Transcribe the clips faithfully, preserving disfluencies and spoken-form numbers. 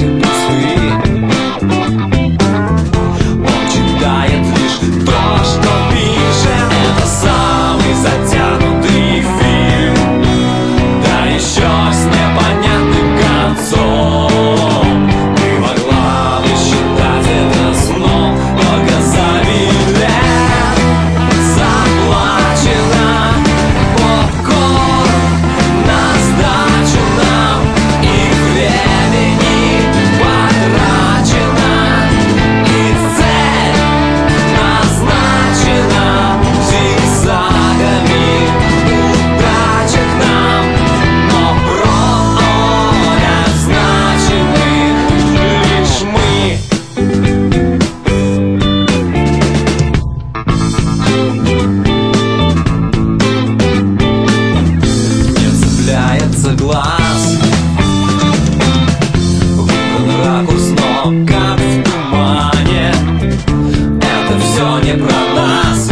мысли пустые. Он читает лишь то, что пишет. Это самый затянутый фильм, да еще с непонятным концом. Ты могла бы считать это сном, только за билет заплачено. Попкорн на сдачу нам, и времени потрачено, и цель назначена зигзагами. Удача к нам, но броня значимых лишь мы. Не цепляется глаз, выбран ракурс, но как в тумане. Это все не про нас,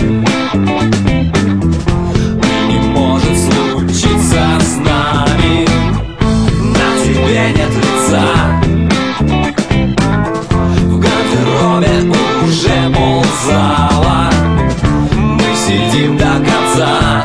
и не может случиться с нами. На тебе нет лица, в гардеробе уже ползала. Мы сидим до конца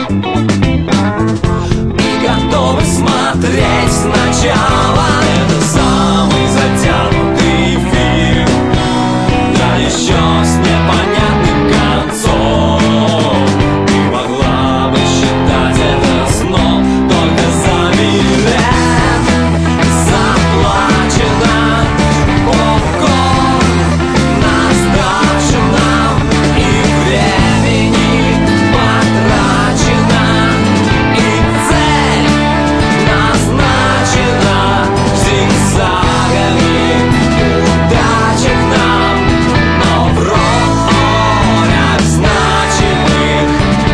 и готовы смотреть сначала. Это самый затянутый фильм, да еще с непонятным концом. Ты могла бы считать это сном, только за билет заплачено. Попкорн на сдачу нам, и времени потрачено, и цель назначена зигзагами. Удача к нам, но в ролях значимых.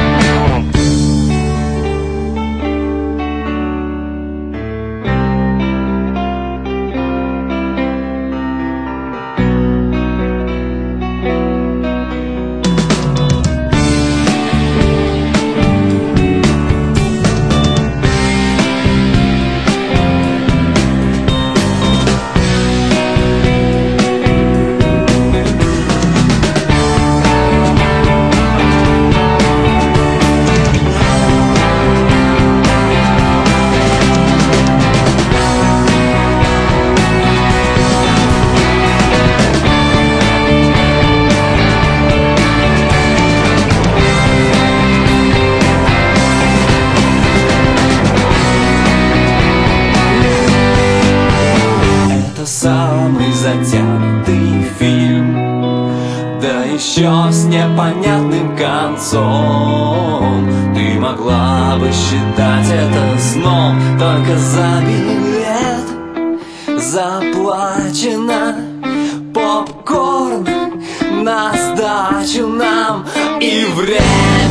Это самый затянутый фильм, да еще с непонятным концом. Ты могла бы считать это сном, только за билет заплачено. Попкорн на сдачу нам, и время